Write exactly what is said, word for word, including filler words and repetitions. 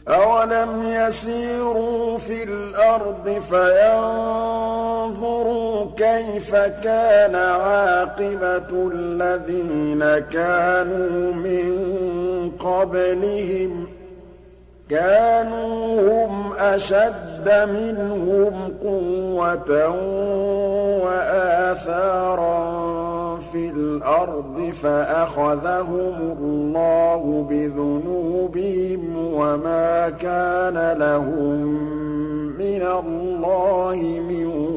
أَوَلَمْ يَسِيرُوا فِي الْأَرْضِ فَيَنظُرُوا كَيْفَ كَانَ عَاقِبَةُ الَّذِينَ كَانُوا مِن قَبْلِهِمْ ۚ كَانُوا هُمْ أَشَدَّ مِنْهُمْ قُوَّةً وَآثَارًا فِي الْأَرْضِ فَأَخَذَهُمُ اللَّهُ بِذُنُوبِهِمْ وَمَا كَانَ لَهُم مِّنَ اللَّهِ مِن